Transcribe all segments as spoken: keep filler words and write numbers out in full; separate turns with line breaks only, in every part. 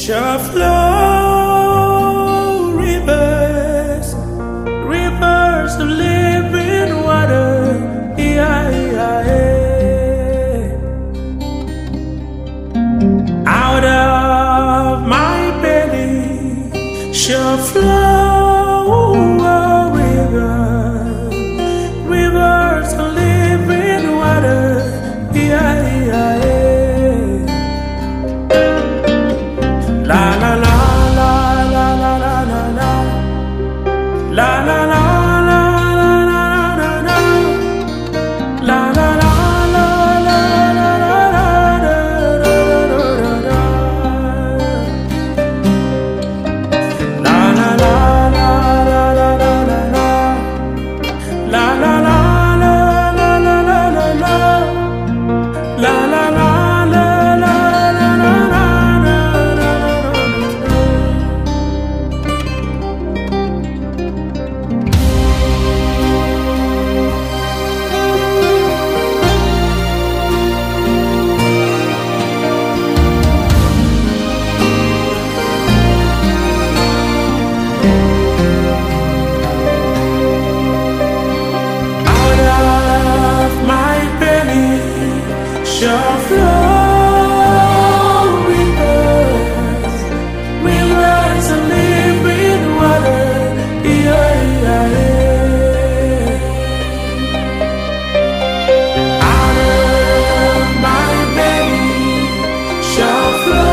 shall flow rivers, rivers of living water. Yeah, yeah, yeah. Out of my belly shall flow a river, rivers of living water. Yeah, yeah, yeah. La la la la la la la la la la la la la la la la la la shall flow rivers, rivers of living water. Yeah, yeah, yeah. Out of my belly shall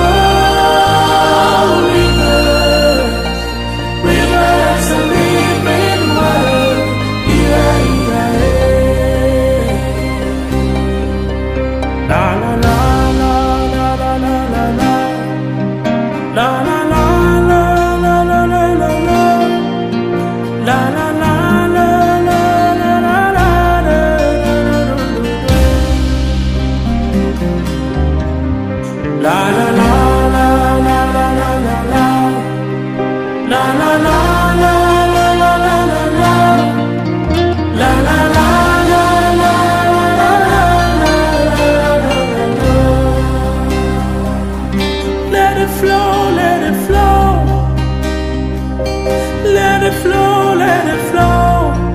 flow rivers, rivers of living water. Yeah, yeah, yeah. La la la la la la la la la la la la la la la la la la la la Let it flow, let it flow. Let it flow, let it flow.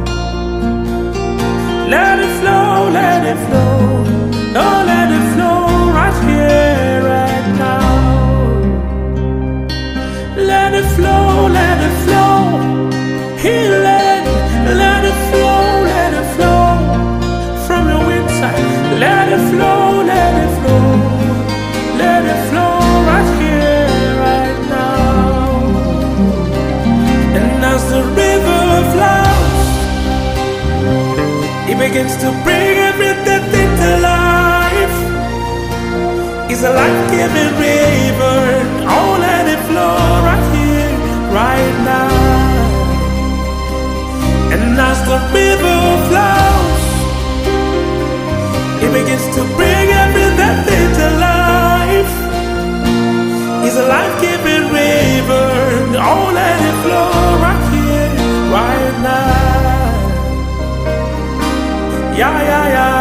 Let it flow, let it flow. Oh, let it flow right here, right now. Let it flow, let it flow. Heal it, let it flow, let it flow. From your inside, let it flow, let it flow. Let it flow right here, right now. And as the river flows, it begins to bring everything to life. It's a life-giving river. Oh, let it flow right here, right now. And as the river flows, it begins to bring everything to life. It's a life-giving river. Oh, let it flow right here, right now. Yeah, yeah, yeah.